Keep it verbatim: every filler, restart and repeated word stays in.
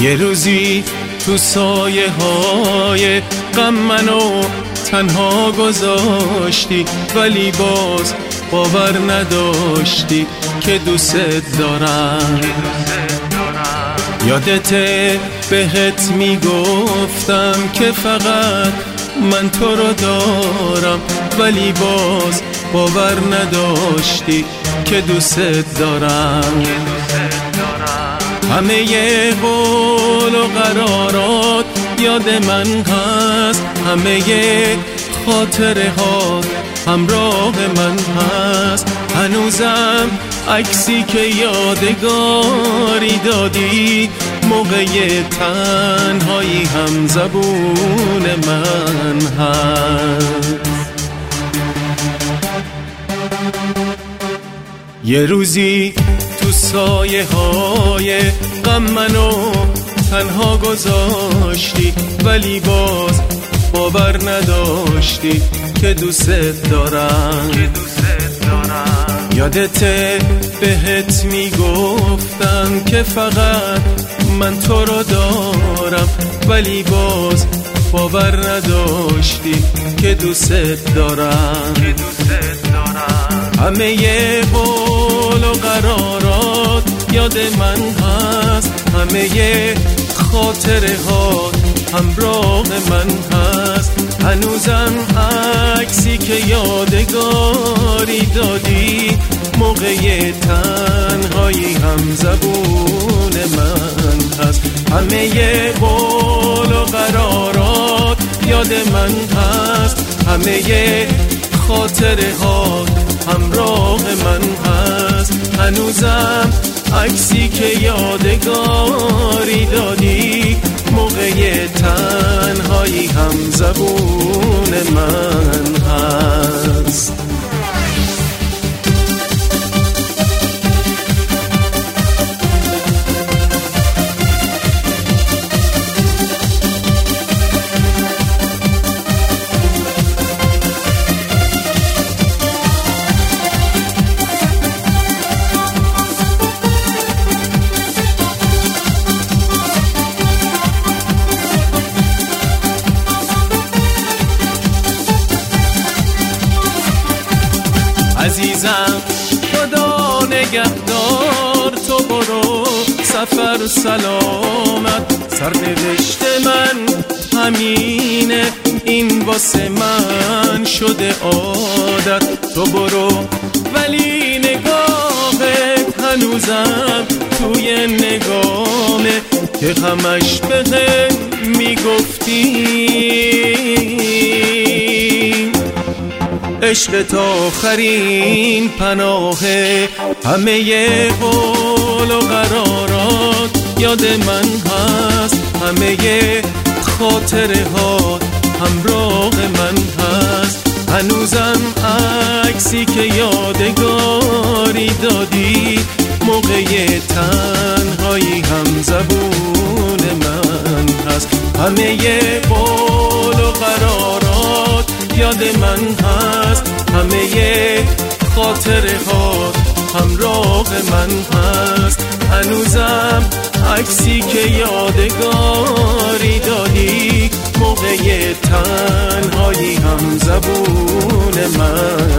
یه روزی تو سایه های غم منو تنها گذاشتی، ولی باز باور نداشتی که دوست دارم. یادته بهت میگفتم که فقط من تو رو دارم، ولی باز باور نداشتی که دوست دارم. همه ی قول و قرارات یاد من هست، همه ی خاطره ها همراه من هست. هنوزم عکسی که یادگاری دادی موقع تنهایی هم زبون من هست. یه روزی تو سایه های غم منو تنها گذاشتی، ولی باز باور نداشتی که دوست دارم. یادته بهت میگفتم که فقط من تو رو دارم، ولی باز باور نداشتی که دوست دارم. همه ی قول و قرارات یاد من هست، همه ی خاطره ها همراه من هست. هنوزم عکسی که یادگاری دادی موقع تنهایی هم زبون من هست. همه ی قول و قرارات یاد من هست، همه ی خاطره ها همراه من هست. هنوزم عکسی که یادگاری دادی موقع تنهایی هم زبون من هست. عزیزم خدا نگهدار، تو برو سفر سلامت. سرنوشت من همینه، این واسه من شده عادت. تو برو ولی نگاهت هنوزم توی نگامه که همش بهم میگفتی عشق تا آخرین پناهه. همه ی قول و قرارات یاد من هست، همه ی خاطره ها همراه من هست. هنوزم عکسی که یادگاری دادی موقع تنهایی هم زبون من هست. همه ی قول و قرارات یاد من هست، همه ی خاطره ها همراه من هست. هنوزم عکسی که یادگاری دادی موقع تنهایی هم زبون من